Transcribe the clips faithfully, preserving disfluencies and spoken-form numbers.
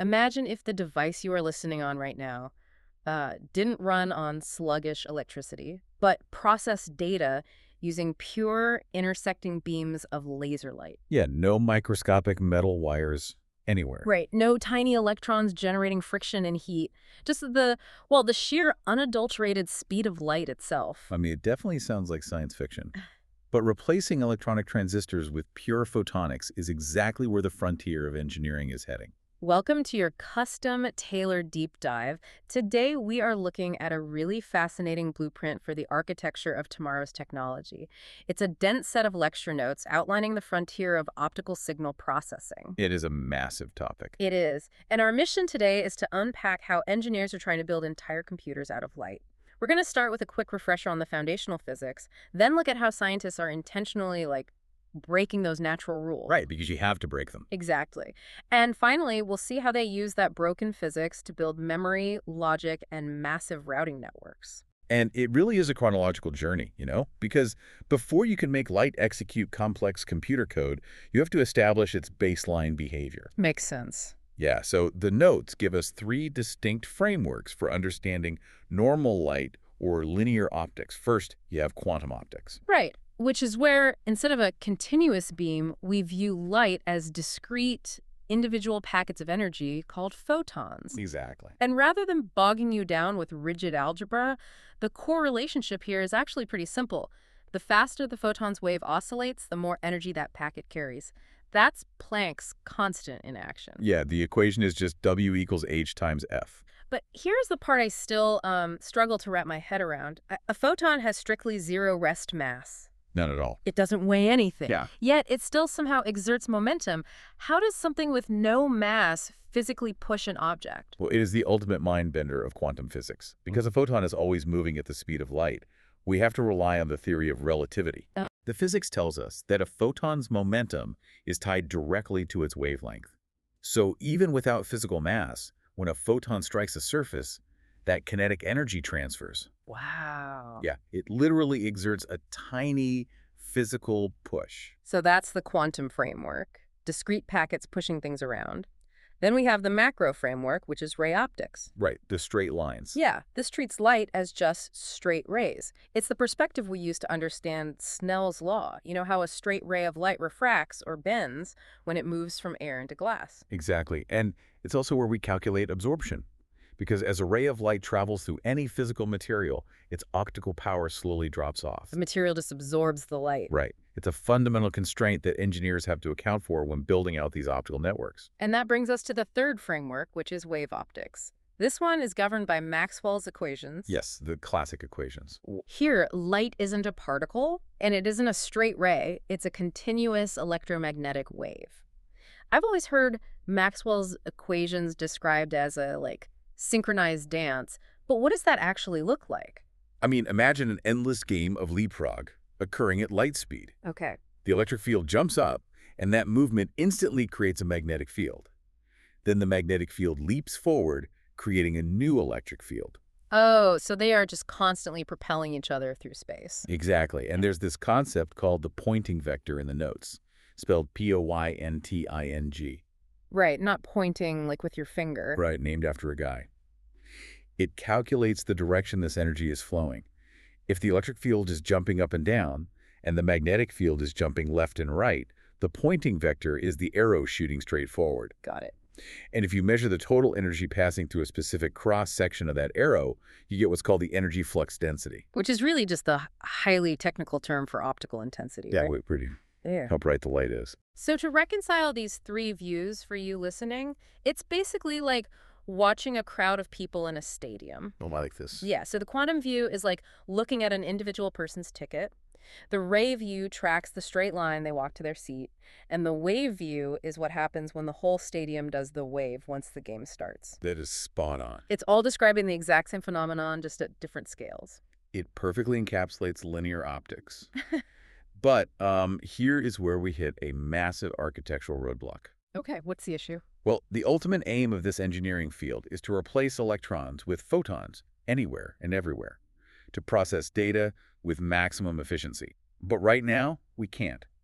Imagine if the device you are listening on right now uh, didn't run on sluggish electricity, but processed data using pure intersecting beams of laser light. Yeah, no microscopic metal wires anywhere. Right. No tiny electrons generating friction and heat. Just the, well, the sheer unadulterated speed of light itself. I mean, it definitely sounds like science fiction. But replacing electronic transistors with pure photonics is exactly where the frontier of engineering is heading. Welcome to your custom tailored deep dive. Today, we are looking at a really fascinating blueprint for the architecture of tomorrow's technology. It's a dense set of lecture notes outlining the frontier of optical signal processing. It is a massive topic. It is. And our mission today is to unpack how engineers are trying to build entire computers out of light. We're going to start with a quick refresher on the foundational physics, then look at how scientists are intentionally, like, breaking those natural rules. Right, because you have to break them. Exactly. And finally, we'll see how they use that broken physics to build memory, logic, and massive routing networks. And it really is a chronological journey, you know? Because before you can make light execute complex computer code, you have to establish its baseline behavior. Makes sense. Yeah, so the notes give us three distinct frameworks for understanding normal light or linear optics. First, you have quantum optics. Right. Which is where, instead of a continuous beam, we view light as discrete, individual packets of energy called photons. Exactly. And rather than bogging you down with rigid algebra, the core relationship here is actually pretty simple. The faster the photon's wave oscillates, the more energy that packet carries. That's Planck's constant in action. Yeah, the equation is just W equals H times F. But here's the part I still um, struggle to wrap my head around. A, a photon has strictly zero rest mass. None at all. It doesn't weigh anything. Yeah. Yet it still somehow exerts momentum. How does something with no mass physically push an object? Well, it is the ultimate mind bender of quantum physics. Because a photon is always moving at the speed of light, we have to rely on the theory of relativity. Oh. The physics tells us that a photon's momentum is tied directly to its wavelength. So even without physical mass, when a photon strikes a surface, that kinetic energy transfers. Wow. Yeah, it literally exerts a tiny physical push. So that's the quantum framework, discrete packets pushing things around. Then we have the macro framework, which is ray optics. Right, the straight lines. Yeah, this treats light as just straight rays. It's the perspective we use to understand Snell's law. You know how a straight ray of light refracts or bends when it moves from air into glass. Exactly, and it's also where we calculate absorption. Because as a ray of light travels through any physical material, its optical power slowly drops off. The material just absorbs the light. Right. It's a fundamental constraint that engineers have to account for when building out these optical networks. And that brings us to the third framework, which is wave optics. This one is governed by Maxwell's equations. Yes, the classic equations. Here, light isn't a particle, and it isn't a straight ray. It's a continuous electromagnetic wave. I've always heard Maxwell's equations described as a, like, synchronized dance, but what does that actually look like? I mean, imagine an endless game of leapfrog occurring at light speed. Okay. The electric field jumps up, and that movement instantly creates a magnetic field. Then the magnetic field leaps forward, creating a new electric field. Oh, so they are just constantly propelling each other through space. Exactly, and there's this concept called the Poynting vector in the notes, spelled P O Y N T I N G. Right, not pointing like with your finger. Right, named after a guy. It calculates the direction this energy is flowing. If the electric field is jumping up and down, and the magnetic field is jumping left and right, the Poynting vector is the arrow shooting straight forward. Got it. And if you measure the total energy passing through a specific cross-section of that arrow, you get what's called the energy flux density. Which is really just the highly technical term for optical intensity, Yeah, right? wait, pretty. Yeah. How bright the light is. So to reconcile these three views for you listening, it's basically like watching a crowd of people in a stadium. Oh, I like this. Yeah, so the quantum view is like looking at an individual person's ticket. The ray view tracks the straight line they walk to their seat. And the wave view is what happens when the whole stadium does the wave once the game starts. That is spot on. It's all describing the exact same phenomenon, just at different scales. It perfectly encapsulates linear optics. But um, here is where we hit a massive architectural roadblock. Okay, what's the issue? Well, the ultimate aim of this engineering field is to replace electrons with photons anywhere and everywhere, to process data with maximum efficiency. But right now, we can't.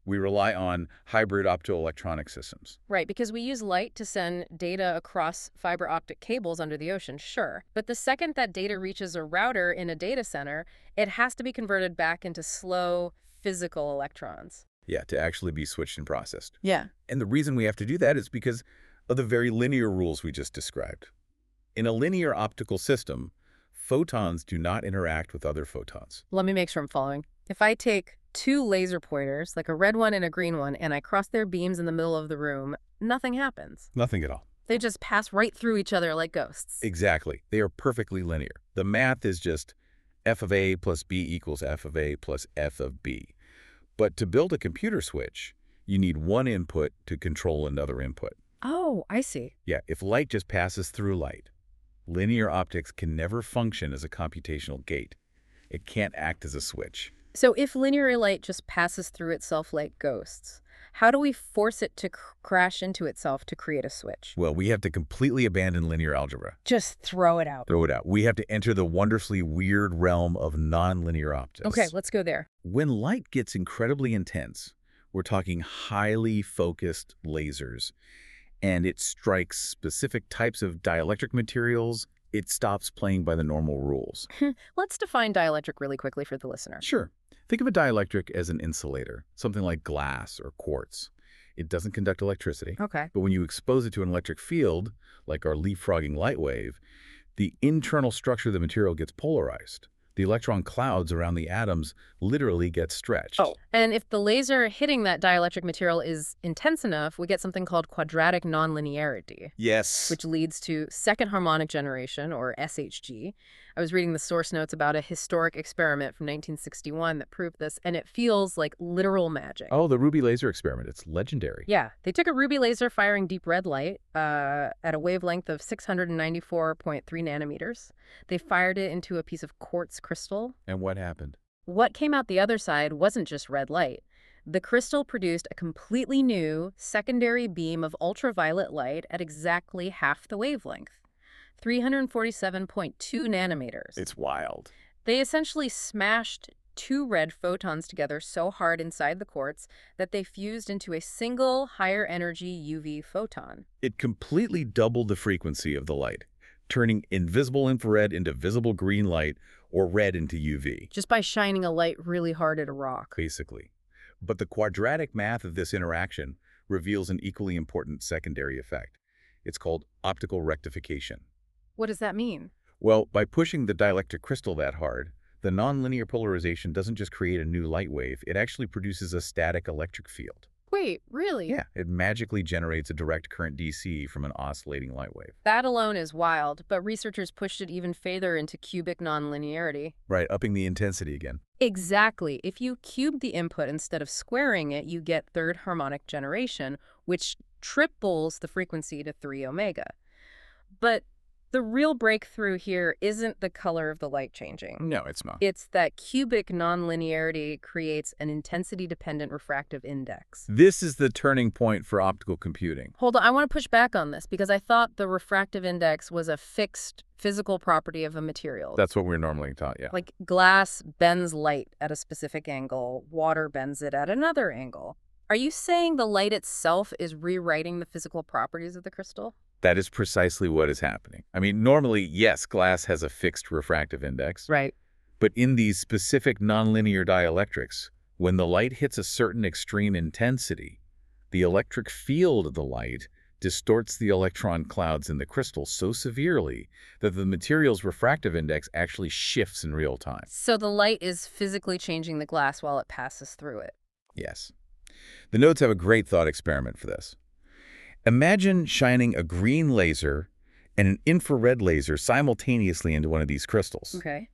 We rely on hybrid optoelectronic systems. Right, because we use light to send data across fiber optic cables under the ocean, sure. But the second that data reaches a router in a data center, it has to be converted back into slow, physical electrons. Yeah, to actually be switched and processed. Yeah. And the reason we have to do that is because of the very linear rules we just described. In a linear optical system, photons do not interact with other photons. Let me make sure I'm following. If I take two laser pointers, like a red one and a green one, and I cross their beams in the middle of the room, nothing happens. Nothing at all. They just pass right through each other like ghosts. Exactly. They are perfectly linear. The math is just f of A plus B equals f of A plus f of B. But to build a computer switch, you need one input to control another input. Oh, I see. Yeah, if light just passes through light, linear optics can never function as a computational gate. It can't act as a switch. So if linear light just passes through itself like ghosts, how do we force it to cr crash into itself to create a switch? Well, we have to completely abandon linear algebra. Just throw it out. Throw it out. We have to enter the wonderfully weird realm of nonlinear optics. Okay, let's go there. When light gets incredibly intense, we're talking highly focused lasers, and it strikes specific types of dielectric materials, it stops playing by the normal rules. Let's define dielectric really quickly for the listener. Sure. Think of a dielectric as an insulator, something like glass or quartz. It doesn't conduct electricity. Okay. But when you expose it to an electric field, like our leapfrogging light wave, the internal structure of the material gets polarized. The electron clouds around the atoms literally get stretched. Oh, and if the laser hitting that dielectric material is intense enough, we get something called quadratic nonlinearity. Yes. Which leads to second harmonic generation, or S H G. I was reading the source notes about a historic experiment from nineteen sixty-one that proved this, and it feels like literal magic. Oh, the Ruby laser experiment. It's legendary. Yeah. They took a Ruby laser firing deep red light uh, at a wavelength of six hundred ninety-four point three nanometers. They fired it into a piece of quartz crystal. And what happened? What came out the other side wasn't just red light. The crystal produced a completely new secondary beam of ultraviolet light at exactly half the wavelength, three hundred forty-seven point two nanometers. It's wild. They essentially smashed two red photons together so hard inside the quartz that they fused into a single higher energy U V photon. It completely doubled the frequency of the light, turning invisible infrared into visible green light or red into U V. Just by shining a light really hard at a rock. Basically. But the quadratic math of this interaction reveals an equally important secondary effect. It's called optical rectification. What does that mean? Well, by pushing the dielectric crystal that hard, the nonlinear polarization doesn't just create a new light wave, it actually produces a static electric field. Wait, really? Yeah, it magically generates a direct current D C from an oscillating light wave. That alone is wild, but researchers pushed it even further into cubic nonlinearity. Right, upping the intensity again. Exactly. If you cube the input instead of squaring it, you get third harmonic generation, which triples the frequency to three omega. But the real breakthrough here isn't the color of the light changing. No, it's not. It's that cubic nonlinearity creates an intensity-dependent refractive index. This is the turning point for optical computing. Hold on, I want to push back on this because I thought the refractive index was a fixed physical property of a material. That's what we're normally taught, yeah. Like glass bends light at a specific angle, water bends it at another angle. Are you saying the light itself is rewriting the physical properties of the crystal? That is precisely what is happening. I mean, normally, yes, glass has a fixed refractive index. Right. But in these specific nonlinear dielectrics, when the light hits a certain extreme intensity, the electric field of the light distorts the electron clouds in the crystal so severely that the material's refractive index actually shifts in real time. So the light is physically changing the glass while it passes through it. Yes. The notes have a great thought experiment for this. Imagine shining a green laser and an infrared laser simultaneously into one of these crystals. Okay.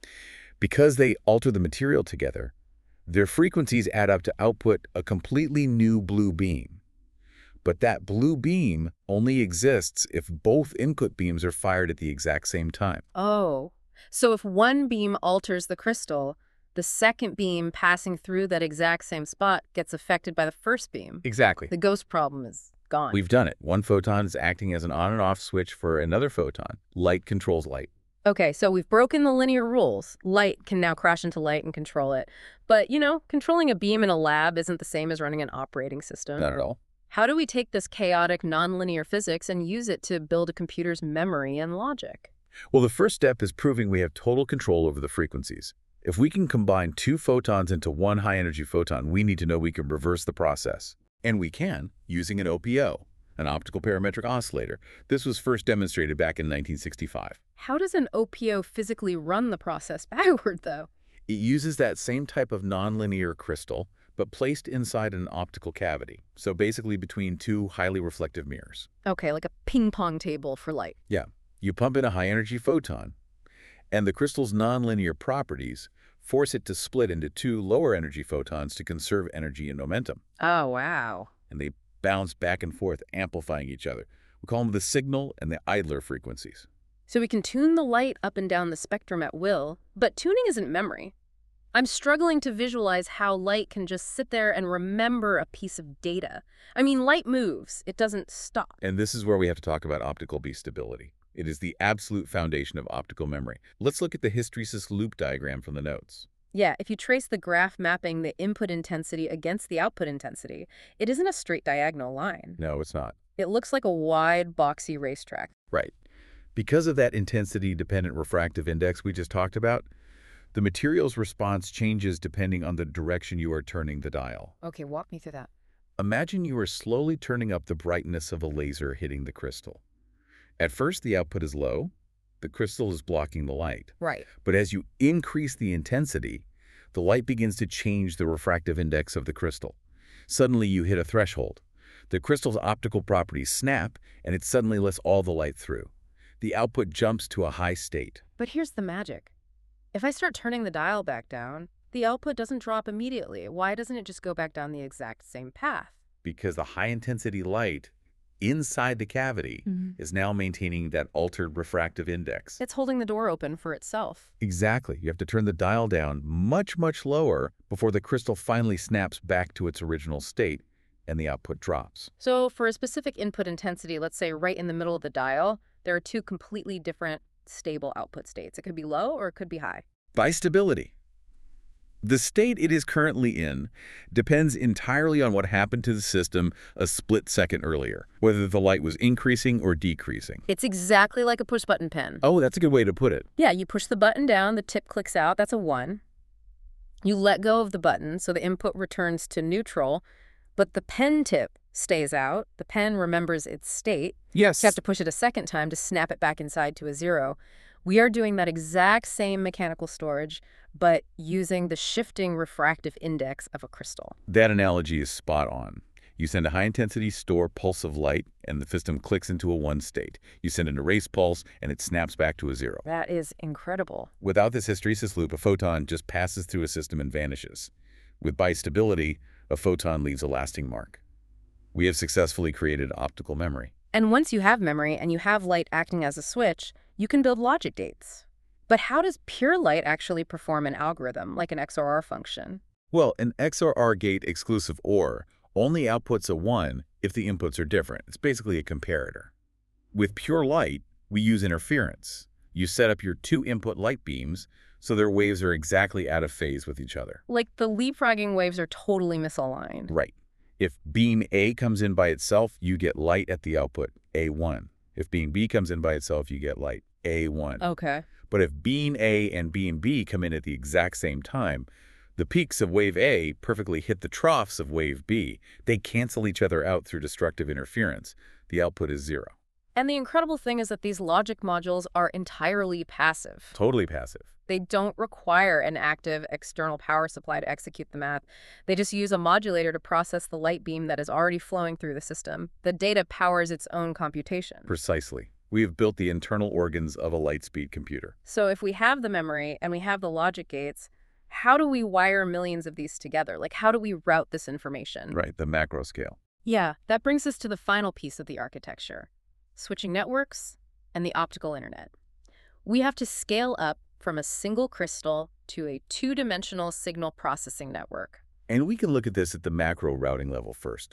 Because they alter the material together, their frequencies add up to output a completely new blue beam. But that blue beam only exists if both input beams are fired at the exact same time. Oh, so if one beam alters the crystal, the second beam passing through that exact same spot gets affected by the first beam. Exactly. The ghost problem is gone. We've done it. One photon is acting as an on and off switch for another photon. Light controls light. Okay, so we've broken the linear rules. Light can now crash into light and control it. But, you know, controlling a beam in a lab isn't the same as running an operating system. Not at all. How do we take this chaotic, nonlinear physics and use it to build a computer's memory and logic? Well, the first step is proving we have total control over the frequencies. If we can combine two photons into one high-energy photon, we need to know we can reverse the process. And we can, using an O P O, an optical parametric oscillator. This was first demonstrated back in nineteen sixty-five. How does an O P O physically run the process backward, though? It uses that same type of nonlinear crystal, but placed inside an optical cavity, so basically between two highly reflective mirrors. Okay, like a ping pong table for light. Yeah, you pump in a high-energy photon, and the crystal's nonlinear properties force it to split into two lower-energy photons to conserve energy and momentum. Oh, wow. And they bounce back and forth, amplifying each other. We call them the signal and the idler frequencies. So we can tune the light up and down the spectrum at will, but tuning isn't memory. I'm struggling to visualize how light can just sit there and remember a piece of data. I mean, light moves. It doesn't stop. And this is where we have to talk about optical beam stability. It is the absolute foundation of optical memory. Let's look at the hysteresis loop diagram from the notes. Yeah, if you trace the graph mapping the input intensity against the output intensity, it isn't a straight diagonal line. No, it's not. It looks like a wide, boxy racetrack. Right. Because of that intensity-dependent refractive index we just talked about, the material's response changes depending on the direction you are turning the dial. Okay, walk me through that. Imagine you are slowly turning up the brightness of a laser hitting the crystal. At first, the output is low. The crystal is blocking the light. Right. But as you increase the intensity, the light begins to change the refractive index of the crystal. Suddenly, you hit a threshold. The crystal's optical properties snap, and it suddenly lets all the light through. The output jumps to a high state. But here's the magic. If I start turning the dial back down, the output doesn't drop immediately. Why doesn't it just go back down the exact same path? Because the high-intensity light inside the cavity Mm-hmm. is now maintaining that altered refractive index. It's holding the door open for itself. Exactly. You have to turn the dial down much, much lower before the crystal finally snaps back to its original state and the output drops. So for a specific input intensity, let's say right in the middle of the dial, there are two completely different stable output states. It could be low or it could be high. By stability. The state it is currently in depends entirely on what happened to the system a split second earlier, whether the light was increasing or decreasing. It's exactly like a push-button pen. Oh, that's a good way to put it. Yeah, you push the button down, the tip clicks out, that's a one. You let go of the button, so the input returns to neutral, but the pen tip stays out. The pen remembers its state. Yes. You have to push it a second time to snap it back inside to a zero. We are doing that exact same mechanical storage, but using the shifting refractive index of a crystal. That analogy is spot on. You send a high-intensity store pulse of light, and the system clicks into a one state. You send an erase pulse, and it snaps back to a zero. That is incredible. Without this hysteresis loop, a photon just passes through a system and vanishes. With bistability, a photon leaves a lasting mark. We have successfully created optical memory. And once you have memory and you have light acting as a switch, you can build logic gates. But how does pure light actually perform an algorithm, like an X O R function? Well, an X O R gate exclusive OR only outputs a one if the inputs are different. It's basically a comparator. With pure light, we use interference. You set up your two input light beams so their waves are exactly out of phase with each other. Like the leapfrogging waves are totally misaligned. Right. If beam A comes in by itself, you get light at the output, A one. If beam B comes in by itself, you get light, A one. Okay. But if beam A and beam B come in at the exact same time, the peaks of wave A perfectly hit the troughs of wave B. They cancel each other out through destructive interference. The output is zero. And the incredible thing is that these logic modules are entirely passive. Totally passive. They don't require an active external power supply to execute the math. They just use a modulator to process the light beam that is already flowing through the system. The data powers its own computation. Precisely. We have built the internal organs of a light-speed computer. So if we have the memory and we have the logic gates, how do we wire millions of these together? Like, how do we route this information? Right, the macro scale. Yeah, that brings us to the final piece of the architecture: switching networks and the optical internet. We have to scale up from a single crystal to a two-dimensional signal processing network. And we can look at this at the macro routing level first.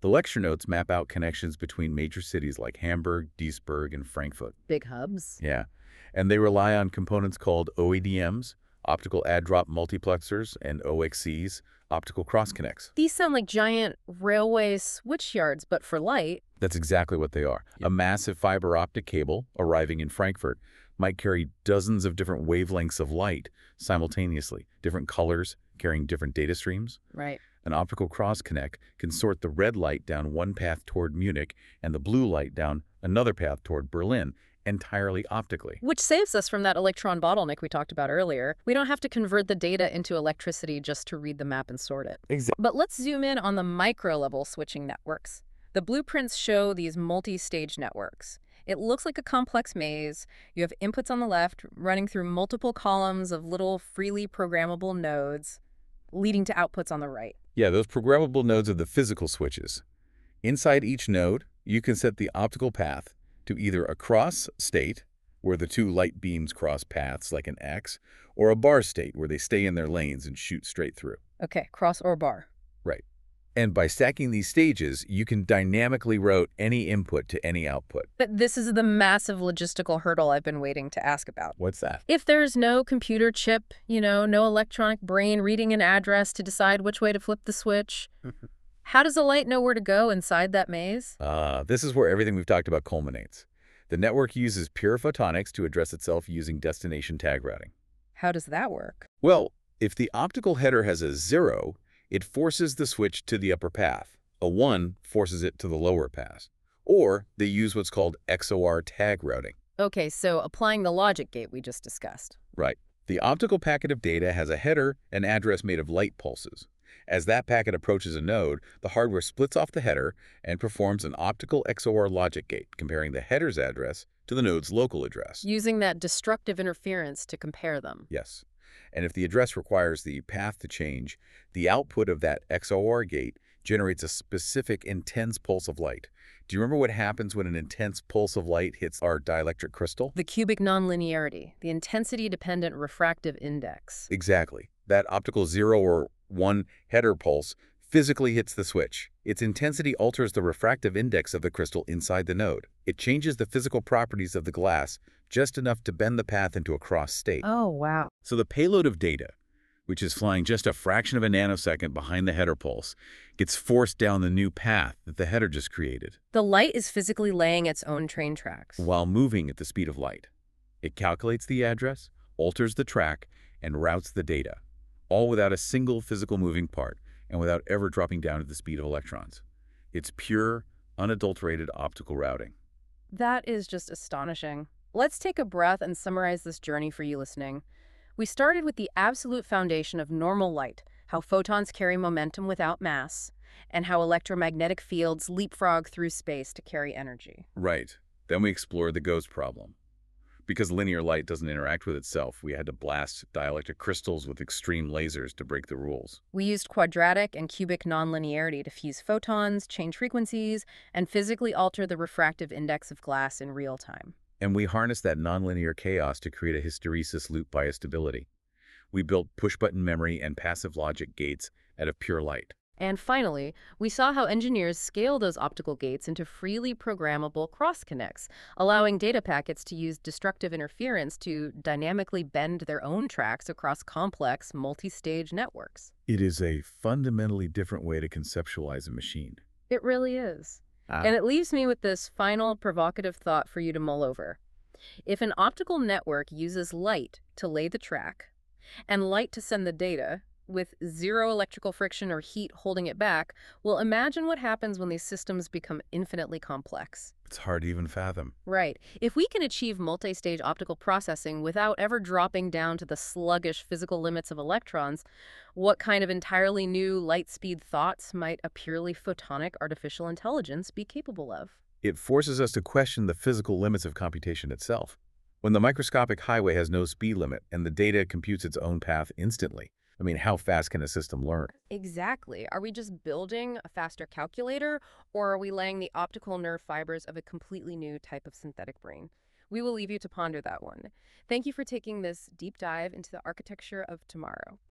The lecture notes map out connections between major cities like Hamburg, Duisburg, and Frankfurt. Big hubs. Yeah. And they rely on components called O A D Ms, optical add-drop multiplexers, and O X Cs, optical cross-connects. These sound like giant railway switch yards, but for light. That's exactly what they are. A massive fiber optic cable arriving in Frankfurt might carry dozens of different wavelengths of light simultaneously, different colors, carrying different data streams. Right. An optical cross-connect can sort the red light down one path toward Munich and the blue light down another path toward Berlin, entirely optically. Which saves us from that electron bottleneck we talked about earlier. We don't have to convert the data into electricity just to read the map and sort it. Exactly. But let's zoom in on the micro-level switching networks. The blueprints show these multi-stage networks. It looks like a complex maze. You have inputs on the left running through multiple columns of little freely programmable nodes, leading to outputs on the right. Yeah, those programmable nodes are the physical switches. Inside each node, you can set the optical path to either a cross state, where the two light beams cross paths like an X, or a bar state, where they stay in their lanes and shoot straight through. Okay, cross or bar. Right. And by stacking these stages, you can dynamically route any input to any output. But this is the massive logistical hurdle I've been waiting to ask about. What's that? If there's no computer chip, you know, no electronic brain reading an address to decide which way to flip the switch, how does the light know where to go inside that maze? Uh, this is where everything we've talked about culminates. The network uses pure photonics to address itself using destination tag routing. How does that work? Well, if the optical header has a zero, it forces the switch to the upper path. A one forces it to the lower path. Or they use what's called X O R tag routing. Okay, so applying the logic gate we just discussed. Right. The optical packet of data has a header and address made of light pulses. As that packet approaches a node, the hardware splits off the header and performs an optical X O R logic gate, comparing the header's address to the node's local address. Using that destructive interference to compare them. Yes. And if the address requires the path to change, the output of that X O R gate generates a specific intense pulse of light. Do you remember what happens when an intense pulse of light hits our dielectric crystal? The cubic nonlinearity, the intensity-dependent refractive index. Exactly. That optical zero or one header pulse physically hits the switch. Its intensity alters the refractive index of the crystal inside the node. It changes the physical properties of the glass just enough to bend the path into a cross state. Oh, wow. So the payload of data, which is flying just a fraction of a nanosecond behind the header pulse, gets forced down the new path that the header just created. The light is physically laying its own train tracks. While moving at the speed of light. It calculates the address, alters the track, and routes the data, all without a single physical moving part and without ever dropping down at the speed of electrons. It's pure, unadulterated optical routing. That is just astonishing. Let's take a breath and summarize this journey for you listening. We started with the absolute foundation of normal light, how photons carry momentum without mass, and how electromagnetic fields leapfrog through space to carry energy. Right. Then we explored the ghost problem. Because linear light doesn't interact with itself, we had to blast dielectric crystals with extreme lasers to break the rules. We used quadratic and cubic nonlinearity to fuse photons, change frequencies, and physically alter the refractive index of glass in real time. And we harnessed that nonlinear chaos to create a hysteresis loop biastability. We built push-button memory and passive logic gates out of pure light. And finally, we saw how engineers scale those optical gates into freely programmable cross-connects, allowing data packets to use destructive interference to dynamically bend their own tracks across complex, multi-stage networks. It is a fundamentally different way to conceptualize a machine. It really is. Ah. And it leaves me with this final provocative thought for you to mull over. If an optical network uses light to lay the track and light to send the data, with zero electrical friction or heat holding it back, well, imagine what happens when these systems become infinitely complex. It's hard to even fathom. Right. If we can achieve multi-stage optical processing without ever dropping down to the sluggish physical limits of electrons, what kind of entirely new light-speed thoughts might a purely photonic artificial intelligence be capable of? It forces us to question the physical limits of computation itself. When the microscopic highway has no speed limit and the data computes its own path instantly, I mean, how fast can a system learn? Exactly. Are we just building a faster calculator, or are we laying the optical nerve fibers of a completely new type of synthetic brain? We will leave you to ponder that one. Thank you for taking this deep dive into the architecture of tomorrow.